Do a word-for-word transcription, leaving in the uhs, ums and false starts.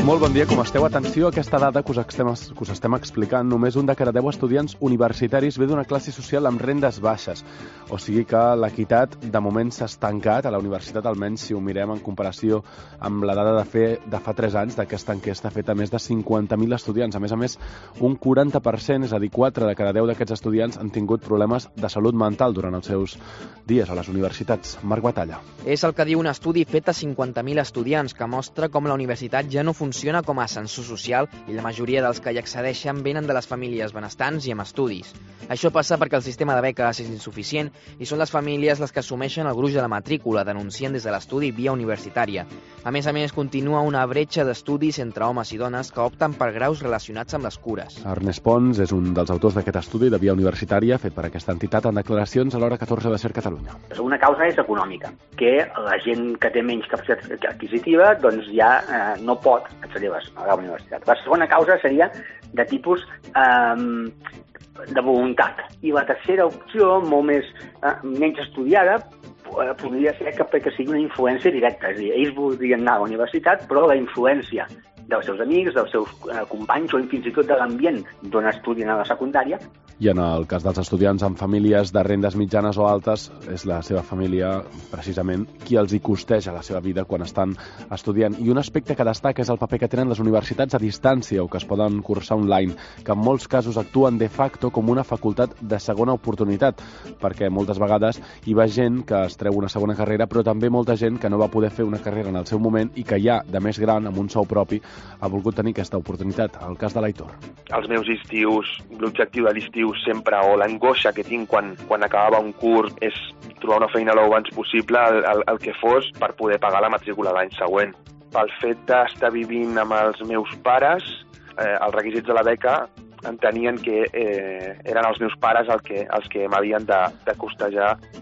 Molt bon dia, com esteu? Atenció a aquesta dada que us estem, que us estem explicant. Només un de cada deu estudiants universitaris ve d'una classe social amb rendes baixes. O sigui que l'equitat de moment s'ha estancat a la universitat, almenys si ho mirem en comparació amb la dada de, fer, de fa tres anys d'aquesta enquesta feta a més de cinquanta mil estudiants. A més a més, un quaranta per cent, és a dir, quatre de cada deu d'aquests estudiants han tingut problemes de salut mental durant els seus dies a les universitats. Marc Batalla. És el que diu un estudi fet a cinquanta mil estudiants que mostra com la universitat ja no funciona funciona com a ascensor social i la majoria dels que hi accedeixen venen de les famílies benestants i amb estudis. Això passa perquè el sistema de beques és insuficient i són les famílies les que assumeixen el gruix de la matrícula, denuncien des de l'estudi via universitària. A més a més, continua una bretxa d'estudis entre homes i dones que opten per graus relacionats amb les cures. Ernest Pons és un dels autors d'aquest estudi de via universitària fet per aquesta entitat en declaracions a l'hora catorze de Ser Catalunya. Una causa és econòmica, que la gent que té menys capacitat adquisitiva doncs ja eh, no pot accedir a la universitat. La segona causa seria de tipus eh, de voluntat. I la tercera opció, molt més eh, menys estudiada, eh, podria ser que, que sigui una influència directa. És a dir, ells voldrien anar a la universitat, però la influència dels seus amics, dels seus eh, companys o fins i tot de l'ambient d'on estudien a la secundària. I en el cas dels estudiants amb famílies de rendes mitjanes o altes, és la seva família, precisament, qui els hi costeja la seva vida quan estan estudiant. I un aspecte que destaca és el paper que tenen les universitats a distància o que es poden cursar online, que en molts casos actuen de facto com una facultat de segona oportunitat, perquè moltes vegades hi va gent que es treu una segona carrera, però també molta gent que no va poder fer una carrera en el seu moment i que ja, de més gran, amb un sou propi, ha volgut tenir aquesta oportunitat. El cas de l'Aitor. Els meus estius, l'objectiu de l'estiu sempre, o l'angoixa que tinc quan, quan acabava un curs, és trobar una feina lo abans possible, el, el, el que fos, per poder pagar la matrícula l'any següent. Pel fet d'estar vivint amb els meus pares, eh, els requisits de la beca entenien que eh, eren els meus pares el que, els que m'havien de, de costejar